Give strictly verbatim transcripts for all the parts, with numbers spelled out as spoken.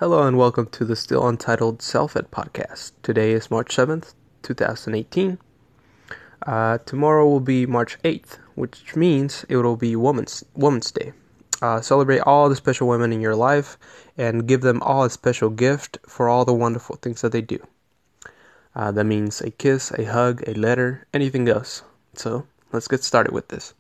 Hello and welcome to the still untitled Self-Ed podcast. Today is March seventh, twenty eighteen. Uh, tomorrow will be March eighth, which means it will be Women's, Women's Day. Uh, celebrate all the special women in your life and give them all a special gift for all the wonderful things that they do. Uh, that means a kiss, a hug, a letter, anything goes. So let's get started with this.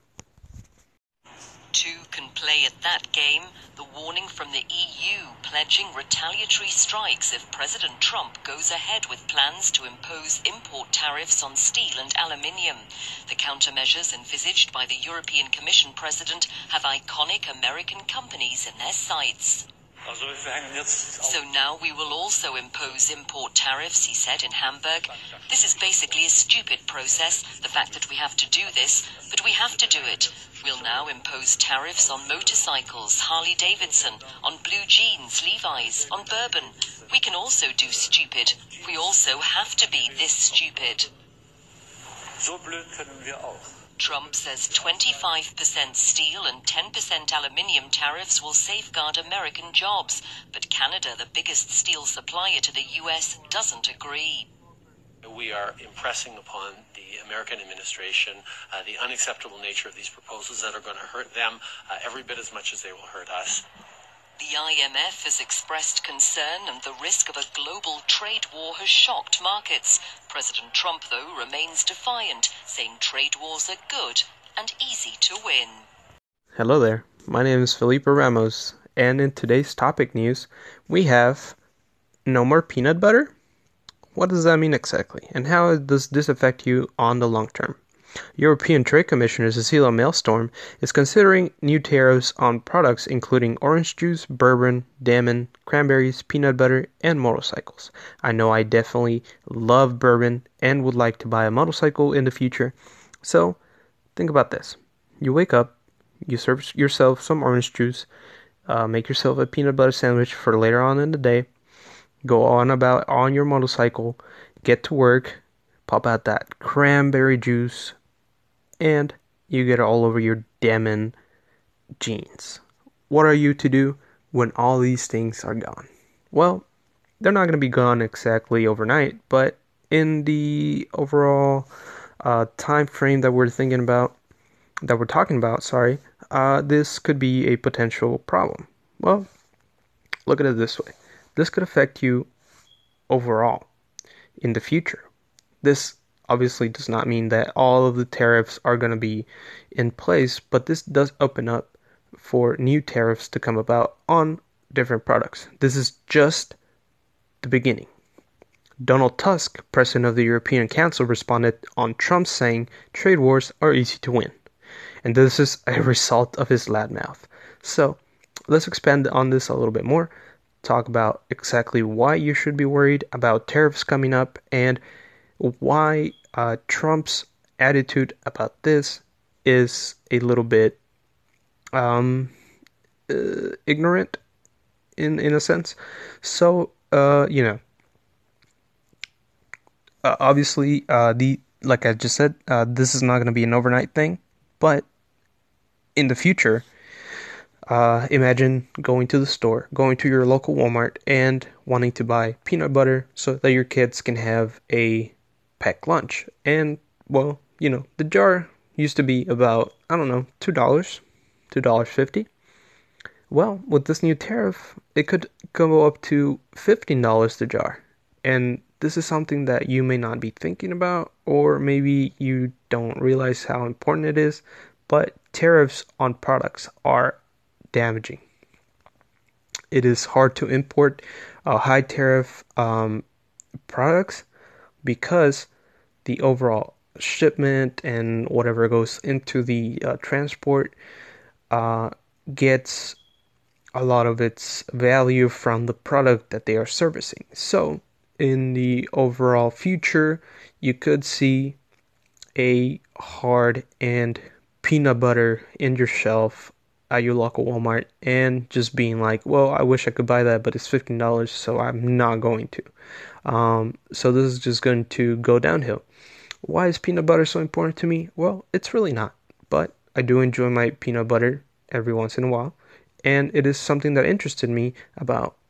Two can play at that game. The warning from the E U pledging retaliatory strikes if President Trump goes ahead with plans to impose import tariffs on steel and aluminium. The countermeasures envisaged by the European Commission president have iconic American companies in their sights. So now we will also impose import tariffs, he said in Hamburg. This is basically a stupid process, the fact that we have to do this, but we have to do it. We'll now impose tariffs on motorcycles, Harley Davidson, on blue jeans, Levi's, on bourbon. We can also do stupid. We also have to be this stupid. So blöd können wir auch. Trump says twenty-five percent steel and ten percent aluminium tariffs will safeguard American jobs, but Canada, the biggest steel supplier to the U S, doesn't agree. We are impressing upon the American administration uh, the unacceptable nature of these proposals that are going to hurt them uh, every bit as much as they will hurt us. The I M F has expressed concern, and the risk of a global trade war has shocked markets. President Trump, though, remains defiant, saying trade wars are good and easy to win. Hello there, my name is Felipe Ramos, and in today's topic news, we have no more peanut butter? What does that mean exactly, and how does this affect you on the long term? European Trade Commissioner Cecilia Malmström is considering new tariffs on products including orange juice, bourbon, Damen, cranberries, peanut butter, and motorcycles. I know I definitely love bourbon and would like to buy a motorcycle in the future. So, think about this. You wake up, you serve yourself some orange juice, uh, make yourself a peanut butter sandwich for later on in the day, go on about on your motorcycle, get to work, pop out that cranberry juice, and you get it all over your Damen jeans. What are you to do when all these things are gone? Well, they're not going to be gone exactly overnight, but in the overall uh, time frame that we're thinking about, that we're talking about, sorry, uh, this could be a potential problem. Well, look at it this way. This could affect you overall in the future. This obviously does not mean that all of the tariffs are going to be in place, but this does open up for new tariffs to come about on different products. This is just the beginning. Donald Tusk, president of the European Council, responded on Trump saying trade wars are easy to win. And this is a result of his loud mouth. So let's expand on this a little bit more, talk about exactly why you should be worried about tariffs coming up and why uh, Trump's attitude about this is a little bit um, uh, ignorant in in a sense. So uh, you know, uh, obviously, uh, the like I just said, uh, this is not going to be an overnight thing, but in the future, uh, imagine going to the store, going to your local Walmart, and wanting to buy peanut butter so that your kids can have a packed lunch. And, well, you know, the jar used to be about, I don't know, two dollars, two dollars and fifty cents. Well, with this new tariff, it could go up to fifteen dollars the jar. And this is something that you may not be thinking about, or maybe you don't realize how important it is, but tariffs on products are damaging. It is hard to import uh, high tariff um, products because the overall shipment and whatever goes into the uh, transport uh, gets a lot of its value from the product that they are servicing. So in the overall future, you could see a hard and peanut butter in your shelf at your local Walmart and just being like, well, I wish I could buy that, but it's fifteen dollars, so I'm not going to. Um, so this is just going to go downhill. Why is peanut butter so important to me? Well, it's really not, but I do enjoy my peanut butter every once in a while, and it is something that interested me about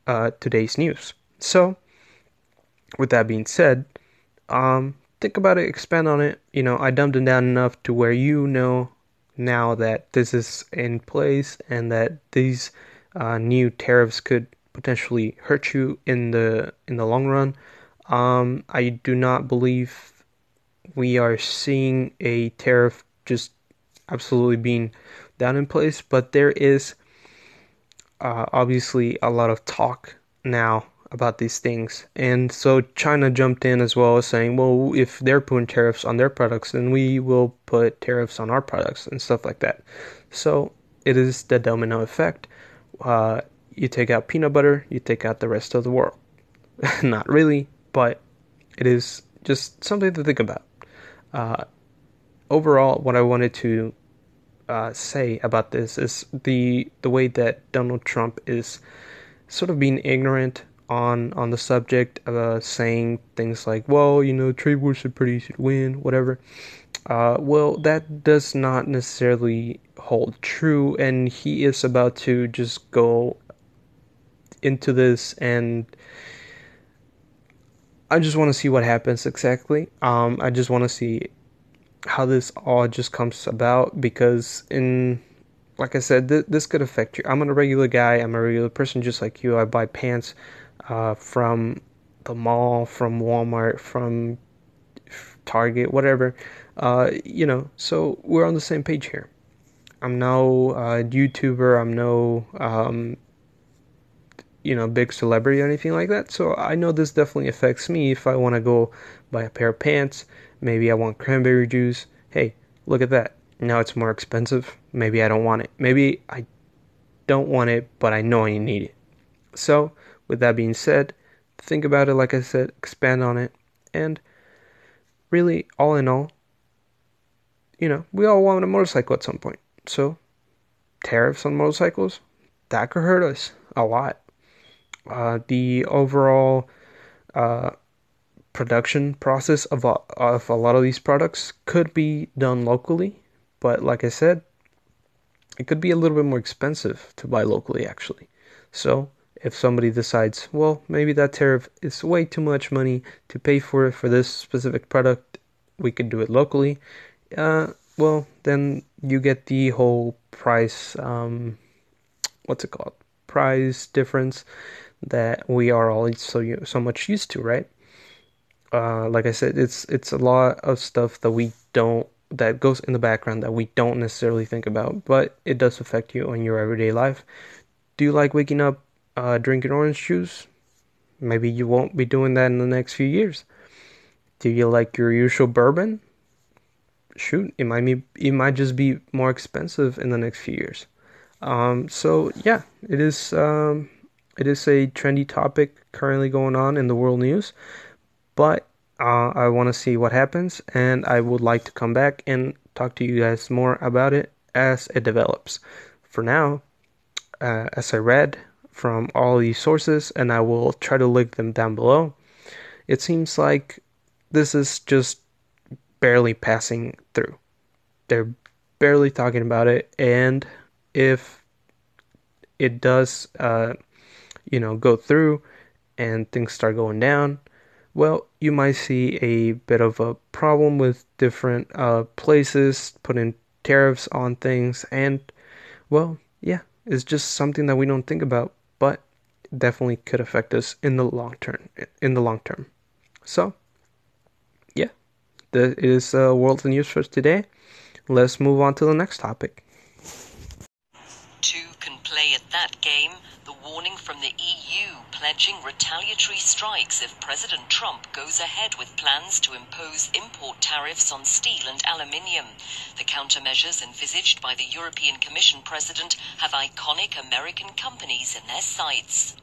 uh, today's news. So, with that being said, um, think about it, expand on it. You know, I dumbed it down enough to where you know now that this is in place and that these uh, new tariffs could potentially hurt you in the in the long run. Um, I do not believe we are seeing a tariff just absolutely being down in place, but there is uh, obviously a lot of talk now about these things. And so China jumped in as well, as saying, well, if they're putting tariffs on their products, then we will put tariffs on our products and stuff like that. So it is the domino effect. Uh, you take out peanut butter, you take out the rest of the world. Not really, but it is just something to think about. Uh, overall, what I wanted to uh, say about this is the the way that Donald Trump is sort of being ignorant on on the subject, uh, saying things like, well, you know, trade wars are pretty easy to win, whatever. Uh, well, that does not necessarily hold true, and he is about to just go into this, and I just want to see what happens exactly. Um, I just want to see how this all just comes about, because in, like I said, th- this could affect you. I'm a regular guy. I'm a regular person just like you. I buy pants uh, from the mall, from Walmart, from Target, whatever. Uh, you know, so we're on the same page here. I'm no uh, YouTuber. I'm no, um, you know, big celebrity or anything like that. So I know this definitely affects me. If I want to go buy a pair of pants, maybe I want cranberry juice. Hey, look at that. Now it's more expensive. Maybe I don't want it. Maybe I don't want it, but I know I need it. So, with that being said, think about it, like I said, expand on it, and really, all in all, you know, we all want a motorcycle at some point. So, tariffs on motorcycles, that could hurt us a lot. Uh, the overall uh, production process of a, of a lot of these products could be done locally, but like I said, it could be a little bit more expensive to buy locally, actually. So if somebody decides, well, maybe that tariff is way too much money to pay for it for this specific product, we could do it locally. Uh, well, then you get the whole price, um, what's it called? Price difference that we are all so so much used to, right? Uh, like I said, it's it's a lot of stuff that we don't that goes in the background that we don't necessarily think about, but it does affect you in your everyday life. Do you like waking up uh, drinking orange juice? Maybe you won't be doing that in the next few years. Do you like your usual bourbon? Shoot, it might be it might just be more expensive in the next few years. Um, so yeah, it is um, it is a trendy topic currently going on in the world news, but uh, I want to see what happens, and I would like to come back and talk to you guys more about it as it develops. For now, uh, as I read from all these sources, and I will try to link them down below, it seems like this is just barely passing through. They're barely talking about it, and if it does, uh, you know, go through and things start going down, well, you might see a bit of a problem with different uh, places putting tariffs on things, and, well, yeah, it's just something that we don't think about, but definitely could affect us in the long term. In the long term, so yeah, that is uh, world news for today. Let's move on to the next topic. Two can play at that game. The warning from the E U pledging retaliatory strikes if President Trump goes ahead with plans to impose import tariffs on steel and aluminium. The countermeasures envisaged by the European Commission president have iconic American companies in their sights.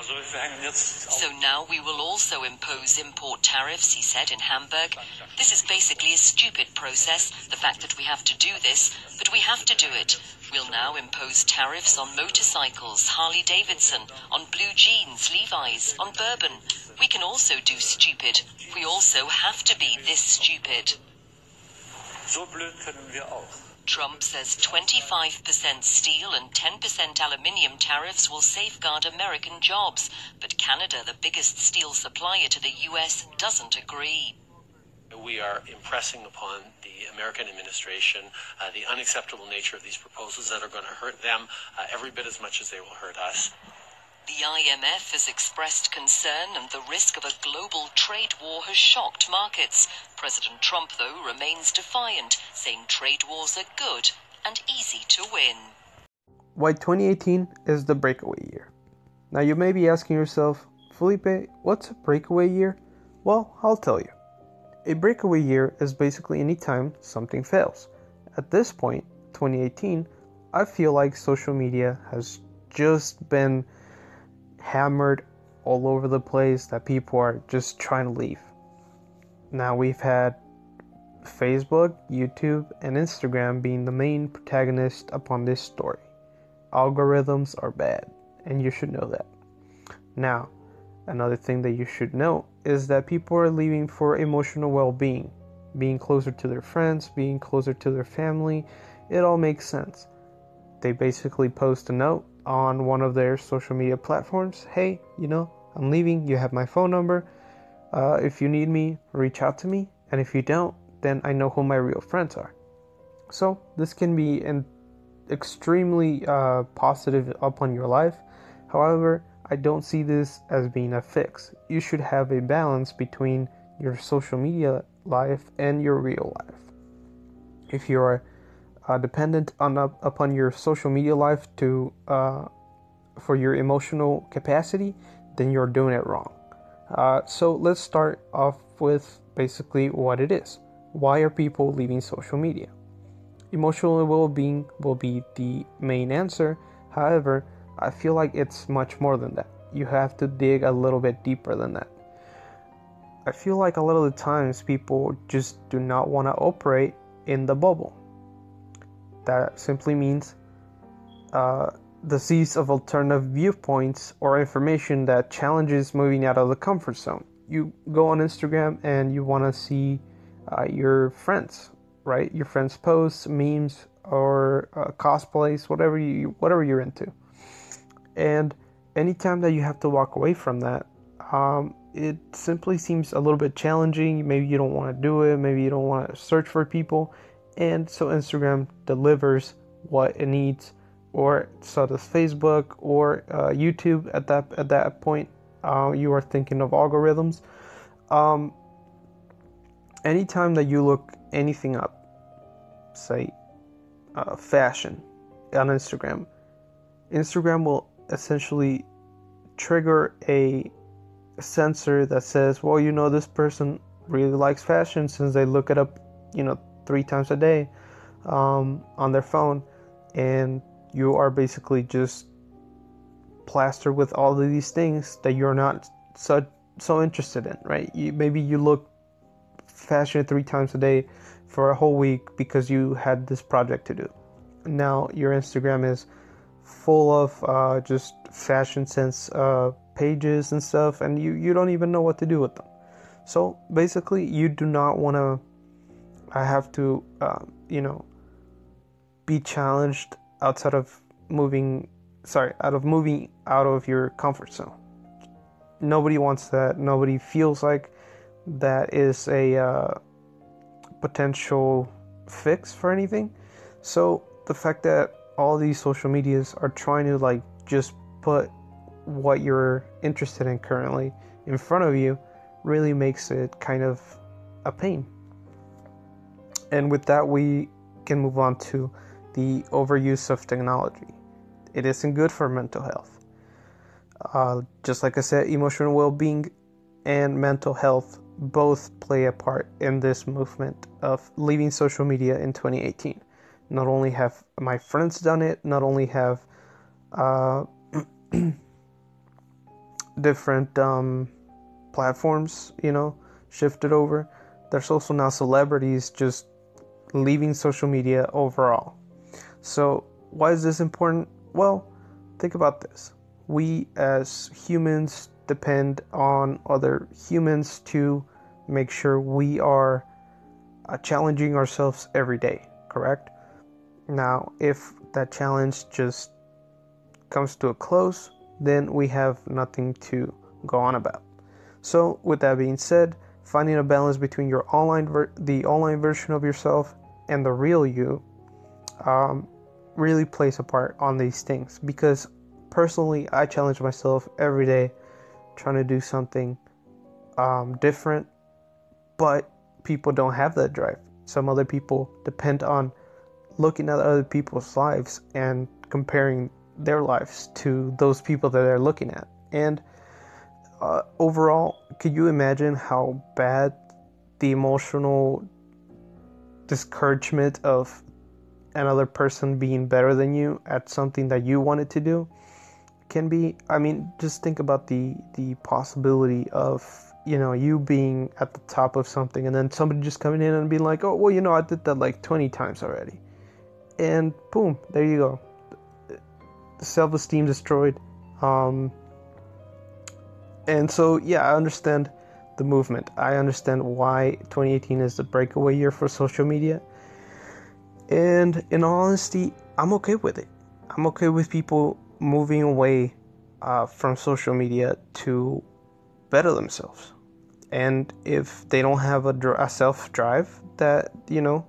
So now we will also impose import tariffs, he said in Hamburg. This is basically a stupid process, the fact that we have to do this, but we have to do it. We'll now impose tariffs on motorcycles, Harley Davidson, on blue jeans, Levi's, on bourbon. We can also do stupid. We also have to be this stupid. So blöd können wir auch. Trump says twenty-five percent steel and ten percent aluminium tariffs will safeguard American jobs, but Canada, the biggest steel supplier to the U S, doesn't agree. We are impressing upon the American administration uh, the unacceptable nature of these proposals that are going to hurt them uh, every bit as much as they will hurt us. The I M F has expressed concern, and the risk of a global trade war has shocked markets. President Trump, though, remains defiant, saying trade wars are good and easy to win. Why twenty eighteen is the breakaway year. Now you may be asking yourself, Felipe, what's a breakaway year? Well, I'll tell you. A breakaway year is basically any time something fails. At this point, twenty eighteen, I feel like social media has just been hammered all over the place, that people are just trying to leave. Now we've had Facebook, YouTube, and Instagram being the main protagonist upon this story. Algorithms are bad, and you should know that. Now, another thing that you should know is that people are leaving for emotional well-being, being closer to their friends, being closer to their family. It all makes sense. They basically post a note on one of their social media platforms. Hey, you know, I'm leaving. You have my phone number. Uh, if you need me, reach out to me. And if you don't, then I know who my real friends are. So this can be an extremely uh, positive upon your life. However, I don't see this as being a fix. You should have a balance between your social media life and your real life. If you are uh, dependent on uh, upon your social media life to uh, for your emotional capacity, then you're doing it wrong. Uh, so let's start off with basically what it is. Why are people leaving social media? Emotional well-being will be the main answer. However, I feel like it's much more than that. You have to dig a little bit deeper than that. I feel like a lot of the times people just do not want to operate in the bubble. That simply means uh, the seeds of alternative viewpoints or information that challenges moving out of the comfort zone. You go on Instagram and you want to see uh, your friends, right? Your friends' posts, memes, or uh, cosplays, whatever you whatever you're into. And anytime that you have to walk away from that, um, it simply seems a little bit challenging. Maybe you don't want to do it. Maybe you don't want to search for people. And so Instagram delivers what it needs, or so does Facebook or uh, YouTube. At that at that point, uh, you are thinking of algorithms. Um, anytime that you look anything up, say uh, fashion on Instagram, Instagram will essentially trigger a sensor that says, well, you know, this person really likes fashion since they look it up, you know, three times a day um, on their phone, and you are basically just plastered with all of these things that you're not so so interested in, right? You, maybe you look fashion three times a day for a whole week because you had this project to do. Now your Instagram is full of uh, just fashion sense uh, pages and stuff, and you, you don't even know what to do with them. So basically, you do not want to I have to, uh, you know, be challenged outside of moving, sorry, out of moving out of your comfort zone. Nobody wants that. Nobody feels like that is a uh, potential fix for anything. So the fact that all these social medias are trying to like just put what you're interested in currently in front of you really makes it kind of a pain. And with that, we can move on to the overuse of technology. It isn't good for mental health. Uh, just like I said, emotional well-being and mental health both play a part in this movement of leaving social media in twenty eighteen. Not only have my friends done it, not only have uh, different um, platforms, you know, shifted over, there's also now celebrities just leaving social media overall. So why is this important? Well, think about this. We as humans depend on other humans to make sure we are uh, challenging ourselves every day, correct? Now, if that challenge just comes to a close, then we have nothing to go on about. So, with that being said, finding a balance between your online ver- the online version of yourself and the real you um, really plays a part on these things. Because personally, I challenge myself every day, trying to do something um, different, but people don't have that drive. Some other people depend on looking at other people's lives and comparing their lives to those people that they're looking at. And uh, overall, could you imagine how bad the emotional discouragement of another person being better than you at something that you wanted to do can be? I mean, just think about the the possibility of, you know, you being at the top of something and then somebody just coming in and being like, oh, well, you know, I did that like twenty times already. And boom, there you go. Self-esteem destroyed. Um, and so, yeah, I understand the movement. I understand why twenty eighteen is the breakaway year for social media. And in all honesty, I'm okay with it. I'm okay with people moving away uh, from social media to better themselves. And if they don't have a, a self-drive that, you know,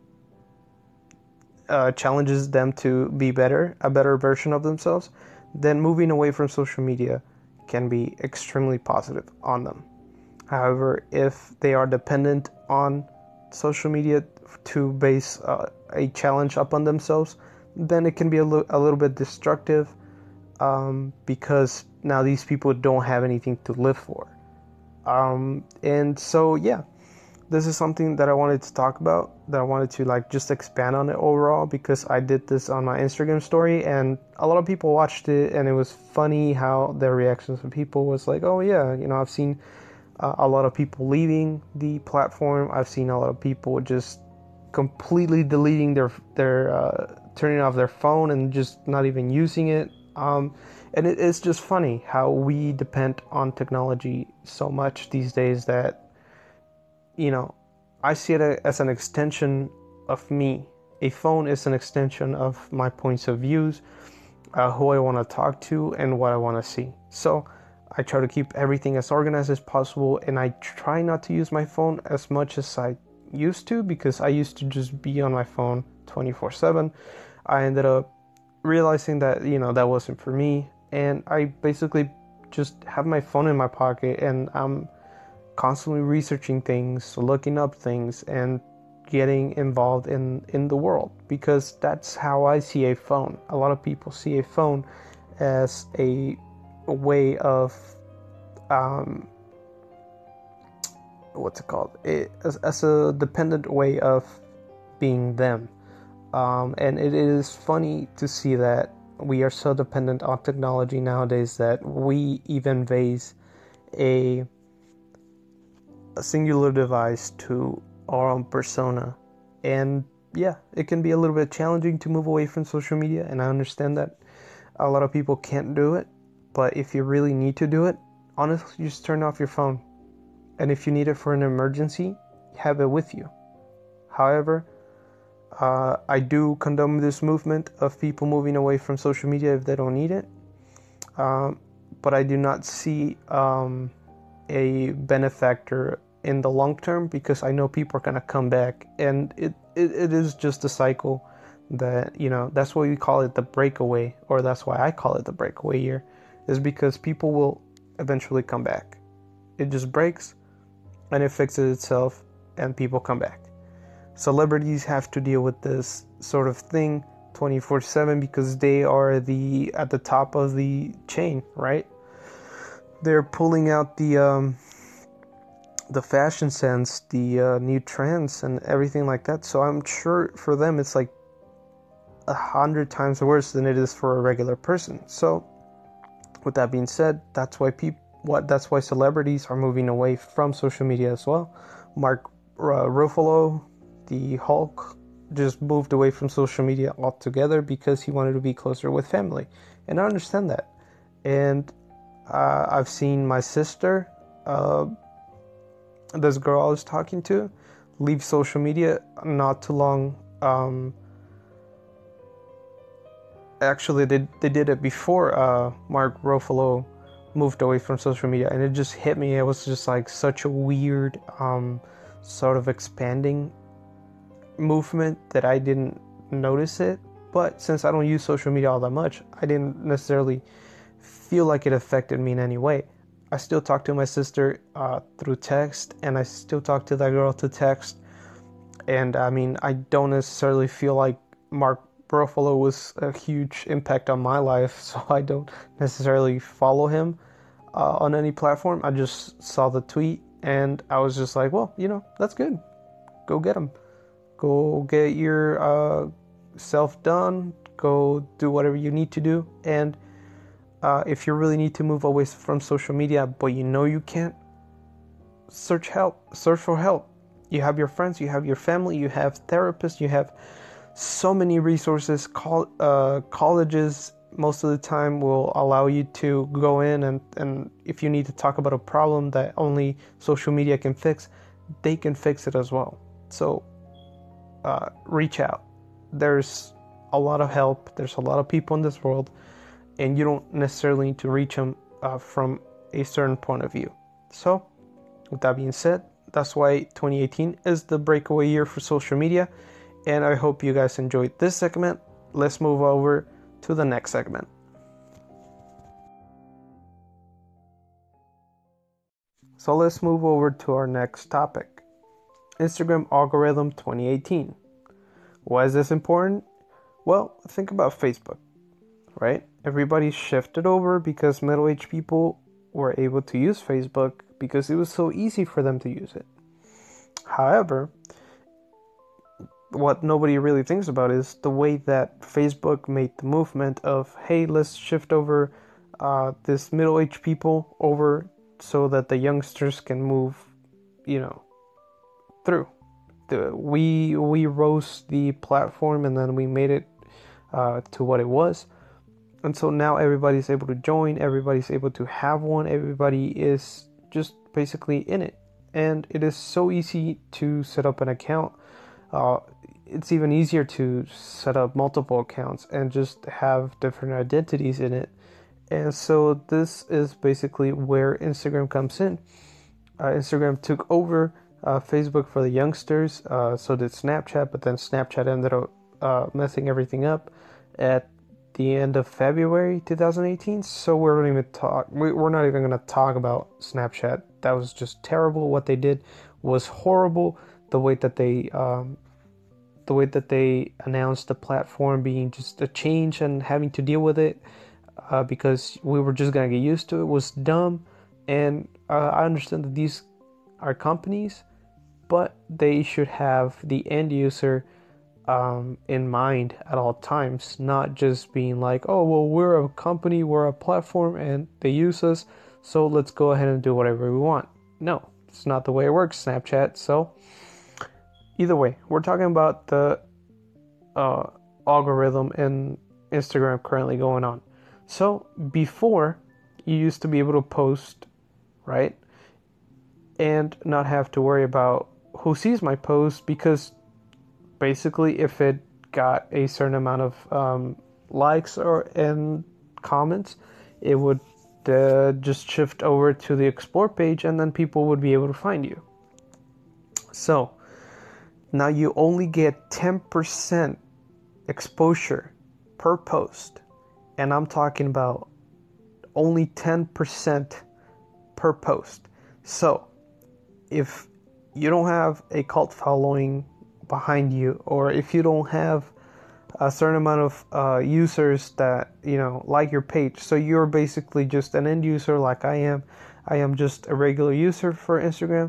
uh, challenges them to be better, a better version of themselves, then moving away from social media can be extremely positive on them. However, if they are dependent on social media to base uh, a challenge upon themselves, then it can be a, lo- a little bit destructive um, because now these people don't have anything to live for. Um, and so, yeah, this is something that I wanted to talk about, that I wanted to like just expand on it overall, because I did this on my Instagram story and a lot of people watched it, and it was funny how their reactions from people was like, oh yeah, you know, I've seen uh, a lot of people leaving the platform. I've seen a lot of people just completely deleting their, their uh, turning off their phone and just not even using it. Um, and it, it's just funny how we depend on technology so much these days that, you know, I see it as an extension of me. A phone is an extension of my points of views, uh, who I want to talk to, and what I want to see. So I try to keep everything as organized as possible, and I try not to use my phone as much as I used to, because I used to just be on my phone twenty-four seven. I ended up realizing that, you know, that wasn't for me, and I basically just have my phone in my pocket, and I'm constantly researching things, looking up things, and getting involved in, in the world, because that's how I see a phone. A lot of people see a phone as a, a way of, um, what's it called? It, as, as a dependent way of being them. Um, and it is funny to see that we are so dependent on technology nowadays that we even base a a singular device to our own persona. And yeah, it can be a little bit challenging to move away from social media, and I understand that a lot of people can't do it. But if you really need to do it, honestly, just turn off your phone. And if you need it for an emergency, have it with you. However, uh, I do condone this movement of people moving away from social media if they don't need it. Um, but I do not see um, a benefactor in the long term, because I know people are going to come back, and it, it, it is just a cycle that, you know, that's why we call it the breakaway, or that's why I call it the breakaway year, is because people will eventually come back. It just breaks and it fixes itself and people come back. Celebrities have to deal with this sort of thing twenty-four seven because they are the at the top of the chain, right? They're pulling out the um, the fashion sense, the uh, new trends, and everything like that. So I'm sure for them it's like a hundred times worse than it is for a regular person. So with that being said, that's why people, what that's why celebrities are moving away from social media as well. Mark uh, Ruffalo, the Hulk, just moved away from social media altogether because he wanted to be closer with family, and I understand that. And uh, I've seen my sister, uh, this girl I was talking to, leave social media not too long um, actually they they did it before uh, Mark Ruffalo moved away from social media, and it just hit me. It was just like such a weird um, sort of expanding movement that I didn't notice it. But since I don't use social media all that much, I didn't necessarily feel like it affected me in any way. I still talk to my sister uh, through text, and I still talk to that girl through text. And I mean, I don't necessarily feel like Mark Ruffalo was a huge impact on my life, so I don't necessarily follow him uh, on any platform. I just saw the tweet, and I was just like, well, you know, that's good. Go get him. Go get your uh, self done. Go do whatever you need to do. And uh, if you really need to move away from social media, but you know you can't, search help. Search for help. You have your friends, you have your family, you have therapists, you have so many resources. Col- uh, colleges most of the time will allow you to go in and, and if you need to talk about a problem that only social media can fix, they can fix it as well. So uh, reach out. There's a lot of help. There's a lot of people in this world, and you don't necessarily need to reach them uh, from a certain point of view. So with that being said, that's why twenty eighteen is the breakaway year for social media, and I hope you guys enjoyed this segment. Let's move over to the next segment. So let's move over to our next topic. Instagram algorithm twenty eighteen. Why is this important? Well, think about Facebook, right? Everybody shifted over because middle-aged people were able to use Facebook because it was so easy for them to use it. However, what nobody really thinks about is the way that Facebook made the movement of, hey, let's shift over uh, this middle-aged people over so that the youngsters can move, you know, through. The, we we rose the platform and then we made it uh, to what it was. And so now everybody's able to join, everybody's able to have one, everybody is just basically in it. And it is so easy to set up an account. Uh, it's even easier to set up multiple accounts and just have different identities in it. And so this is basically where Instagram comes in. Uh, Instagram took over uh, Facebook for the youngsters, uh, so did Snapchat, but then Snapchat ended up uh, messing everything up at the end of February twenty eighteen. So we're not even talk. We're not even going to talk about Snapchat. That was just terrible. What they did was horrible. The way that they, um, the way that they announced the platform being just a change and having to deal with it, uh, because we were just gonna get used to it, was dumb. And uh, I understand that these are companies, but they should have the end user Um, in mind at all times, not just being like, oh, well, we're a company, we're a platform, and they use us, so let's go ahead and do whatever we want. No, it's not the way it works, Snapchat. So either way, we're talking about the uh, algorithm in Instagram currently going on. So before, you used to be able to post, right, and not have to worry about who sees my post, because basically, if it got a certain amount of um, likes or and comments, it would uh, just shift over to the explore page, and then people would be able to find you. So now you only get ten percent exposure per post, and I'm talking about only ten percent per post. So if you don't have a cult following behind you, or if you don't have a certain amount of uh, users that, you know, like your page, so you're basically just an end user like I am. I am just a regular user for Instagram.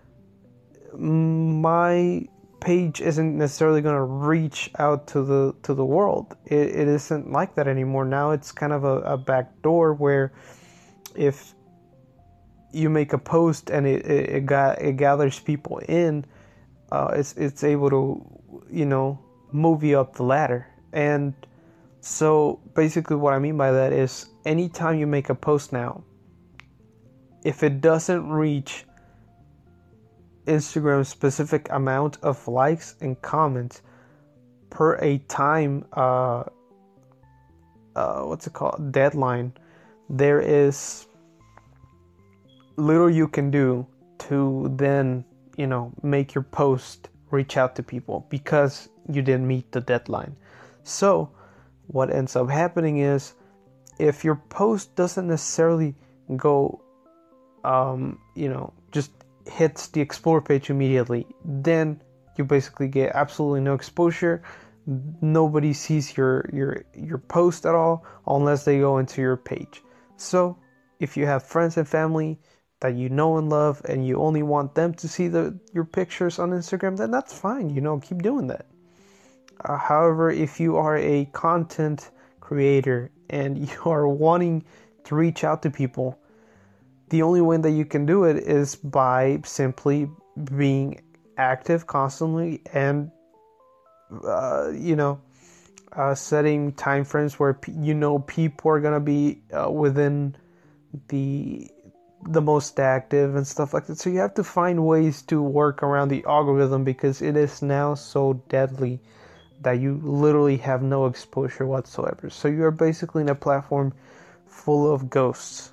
My page isn't necessarily going to reach out to the to the world. It, it isn't like that anymore. Now it's kind of a, a back door where if you make a post and it it, it, got, it gathers people in, Uh, it's it's able to, you know, move you up the ladder. And so basically what I mean by that is anytime you make a post now, if it doesn't reach Instagram's specific amount of likes and comments per a time uh, uh, what's it called, deadline, there is little you can do to then, you know, make your post reach out to people because you didn't meet the deadline. So what ends up happening is, if your post doesn't necessarily go, um, you know, just hits the explore page immediately, then you basically get absolutely no exposure. Nobody sees your your your post at all unless they go into your page. So if you have friends and family that you know and love, and you only want them to see the your pictures on Instagram, then that's fine. You know, keep doing that. Uh, however, if you are a content creator and you are wanting to reach out to people, the only way that you can do it is by simply being active constantly, and uh, you know, uh, setting time frames where p- you know people are gonna be uh, within the the most active and stuff like that. So you have to find ways to work around the algorithm, because it is now so deadly that you literally have no exposure whatsoever. So you're basically in a platform full of ghosts,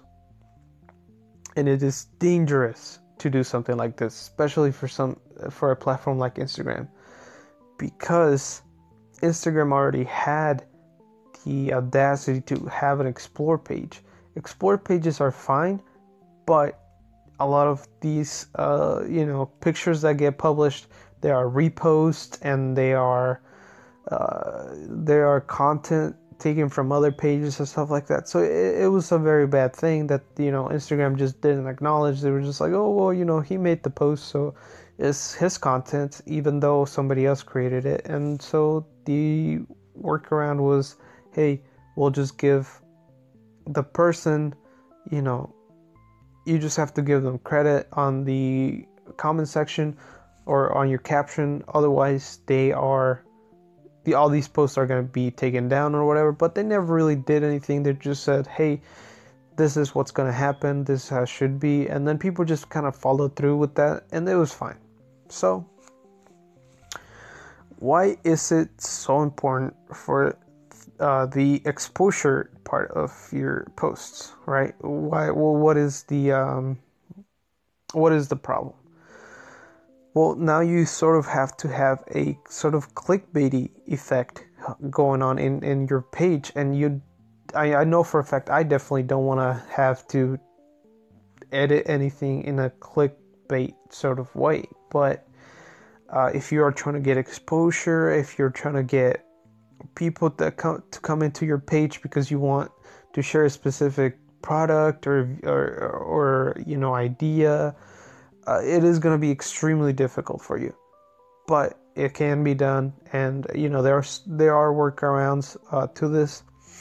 and it is dangerous to do something like this, especially for some for a platform like Instagram, because Instagram already had the audacity to have an explore page. Explore pages are fine, but a lot of these, uh, you know, pictures that get published, they are reposts, and they are uh, they are content taken from other pages and stuff like that. So it, it was a very bad thing that, you know, Instagram just didn't acknowledge. They were just like, oh, well, you know, he made the post, so it's his content, even though somebody else created it. And so the workaround was, hey, we'll just give the person, you know, you just have to give them credit on the comment section or on your caption. Otherwise, they are the all these posts are going to be taken down or whatever. But they never really did anything. They just said, hey, this is what's going to happen. This is how it should be. And then people just kind of followed through with that, and it was fine. So why is it so important for uh, the exposure part of your posts, right? Why? Well, what is the um, what is the problem? Well, now you sort of have to have a sort of clickbaity effect going on in, in your page, and you, I, I know for a fact I definitely don't want to have to edit anything in a clickbait sort of way. But uh, if you are trying to get exposure, if you're trying to get people that come to come into your page because you want to share a specific product or or, or you know idea, uh, it is going to be extremely difficult for you. But it can be done, and you know there are there are workarounds uh, to this.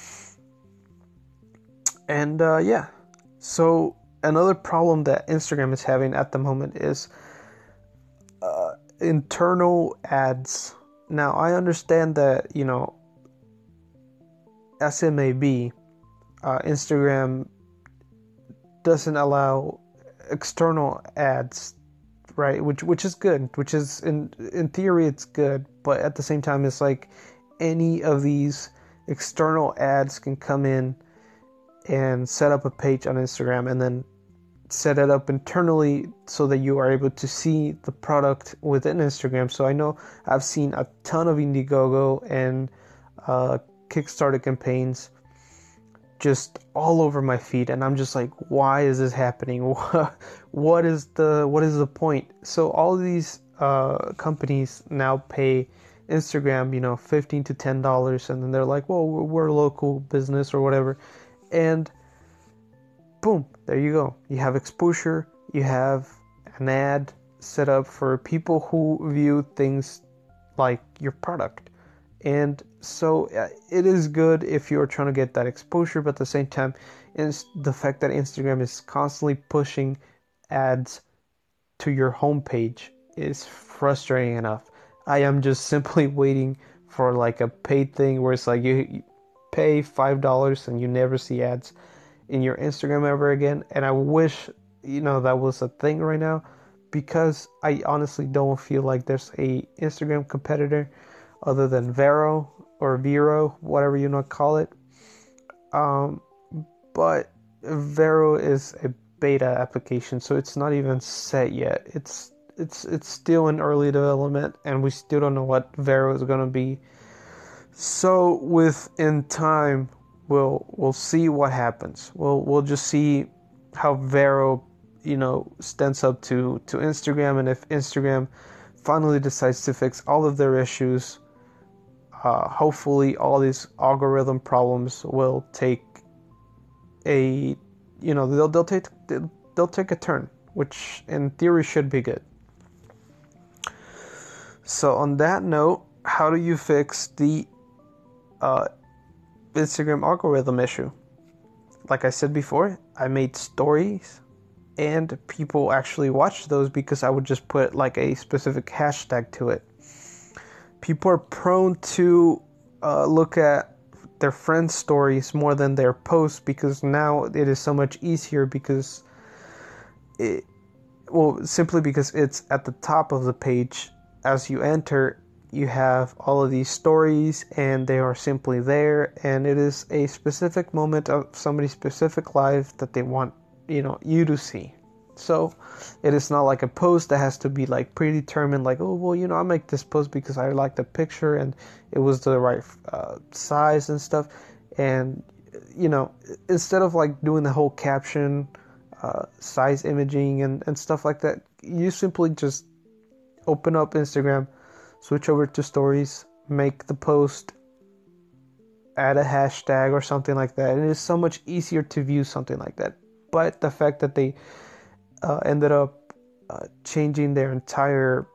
And uh, yeah, so another problem that Instagram is having at the moment is uh, internal ads. Now, I understand that, you know, as it may be, uh, Instagram doesn't allow external ads, right? Which which is good, which is, in in theory, it's good. But at the same time, it's like any of these external ads can come in and set up a page on Instagram, and then set it up internally so that you are able to see the product within Instagram. So I know I've seen a ton of Indiegogo and uh, Kickstarter campaigns just all over my feed, and I'm just like, why is this happening? What is the what is the point? So all these uh, companies now pay Instagram, you know, fifteen to ten dollars, and then they're like, well, we're a local business or whatever, and boom, there you go. You have exposure, you have an ad set up for people who view things like your product. And so uh, it is good if you're trying to get that exposure, but at the same time, is the fact that Instagram is constantly pushing ads to your homepage is frustrating enough. I am just simply waiting for like a paid thing where it's like you, you pay five dollars and you never see ads in your Instagram ever again. And I wish, you know, that was a thing right now, because I honestly don't feel like there's a Instagram competitor other than Vero or Vero, whatever you want to call it. Um, but Vero is a beta application, so it's not even set yet. It's it's it's still in early development, and we still don't know what Vero is gonna be. So within time, we'll we'll see what happens. We'll we'll just see how Vero, you know, stands up to to Instagram, and if Instagram finally decides to fix all of their issues, uh, hopefully all these algorithm problems will take a, you know, they'll they'll take they'll take a turn, which in theory should be good. So on that note, how do you fix the uh, Instagram algorithm issue? Like I said before, I made stories, and people actually watched those because I would just put like a specific hashtag to it. People are prone to uh, look at their friends' stories more than their posts, because now it is so much easier, because it, well, simply because it's at the top of the page. As you enter, you have all of these stories, and they are simply there, and it is a specific moment of somebody's specific life that they want, you know, you to see. So it is not like a post that has to be like predetermined, like, oh, well, you know, I make this post because I like the picture and it was the right uh, size and stuff. And, you know, instead of like doing the whole caption, uh, size imaging and, and stuff like that, you simply just open up Instagram, switch over to stories, make the post, add a hashtag or something like that. And it is so much easier to view something like that. But the fact that they Uh, ended up uh, changing their entire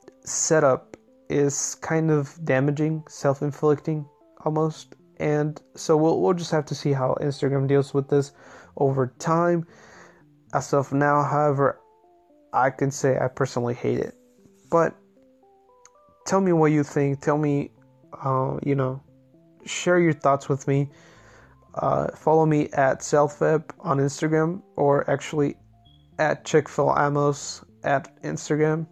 setup is kind of damaging, self-inflicting almost, and so we'll we'll just have to see how Instagram deals with this over time. As of now, however, I can say I personally hate it. But tell me what you think. Tell me, uh, you know, share your thoughts with me. Uh, follow me at Selfweb on Instagram, or actually at Chick-fil Amos at Instagram,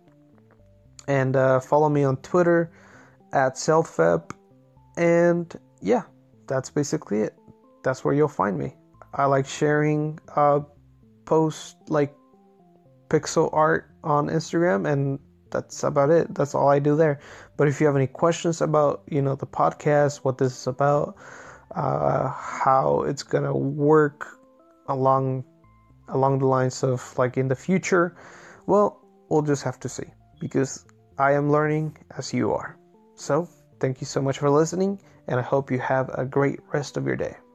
and uh, follow me on Twitter at Selfweb. And yeah, that's basically it. That's where you'll find me. I like sharing uh, posts like pixel art on Instagram, and that's about it. That's all I do there. But if you have any questions about, you know, the podcast, what this is about, uh, how it's gonna work along along the lines of like in the future, well, we'll just have to see, because I am learning as you are. So thank you so much for listening, and I hope you have a great rest of your day.